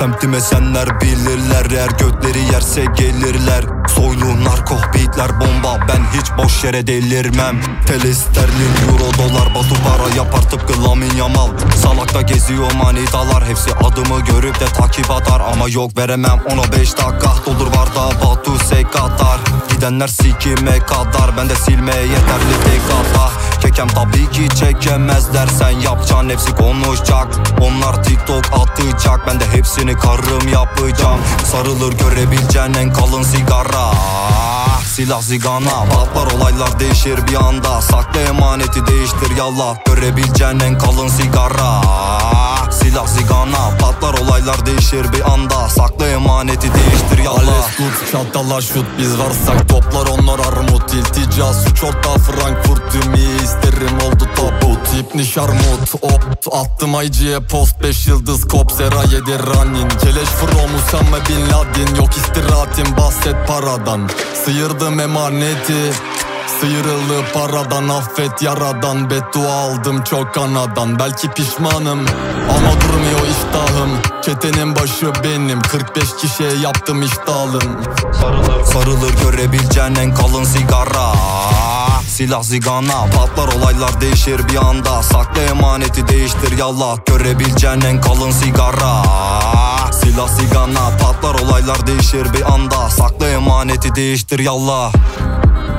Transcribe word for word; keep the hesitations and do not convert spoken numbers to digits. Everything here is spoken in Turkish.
Semtime senler bilirler, eğer götleri yerse gelirler. Soylu narko beatler bomba, ben hiç boş yere delirmem. T L sterlin euro dolar, Batu para yapar tıpkı Lamin Yamal. Salakta geziyor manitalar, hepsi adımı görüp de takip atar. Ama yok veremem ona beş dakika, doldur var da Batu sek atar. Gidenler sikime kadar, ben de silmeye yeterli tek hata. Kekem tabii ki çekemezler, sen yapacaksın hepsi konuşacak. Onlar TikTok atacak, ben de hepsini karım yapacağım. Sarılır görebileceğin en kalın sigara, silah zigana. Patlar olaylar değişir bir anda, sakla emaneti değiştir yallah. Görebileceğin en kalın sigara, silah zigana. Patlar olaylar değişir bir anda, sakla emaneti değiştir yallah. Alles gut, çatala şut, biz varsak toplar onlar armut. İltica suç orta Frankfurt, tüm iyi isterim oldu tabut. İpni şarmut, opt attım I G'ye post, beş yıldız kop sera yedi running. Keleş from Usame Bin Laden, yok istirahatim bahset paradan. Sıyırdım emaneti, sıyrıldı paradan, affet yaradan. Beddua aldım çok anadan, belki pişmanım ama durmuyor iştahım. Çetenin başı benim, kırk beş kişiye yaptım iştahım. Sarılır, sarılır görebileceğin en kalın sigara, silah zigana. Patlar olaylar değişir bir anda, sakla emaneti değiştir yallah. Görebileceğin en kalın sigara, silah zigana. Patlar olaylar değişir bir anda, sakla emaneti değiştir yallah.